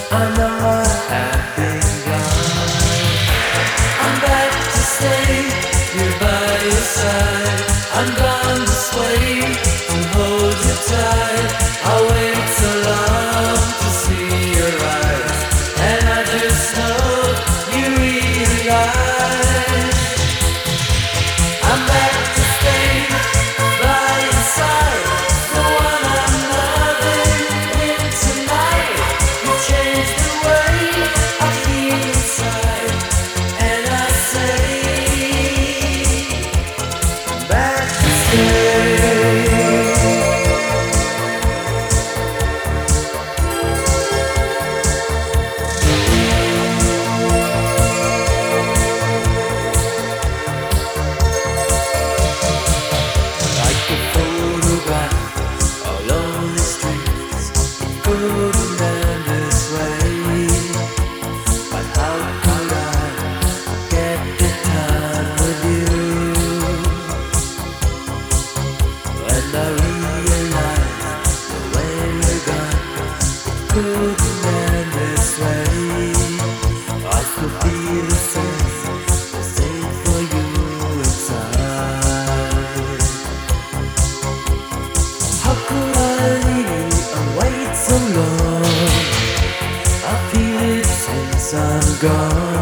I know I have been gone. I'm back to stay here by your side. I'm gone this way to hold you tight. I wait so long to see your eyes, and I just know you realize I'm back to stay by your side. The one I'm loving in tonight. You changed the way I feel inside, and I say I'm back to stay. Like a photograph all on the streets, couldn't end this way. But how could I get the time with you? When I realized the way we're gone, couldn't end this way. I could be the same for you inside. How could I leave you and wait so long? I feel it since I'm gone.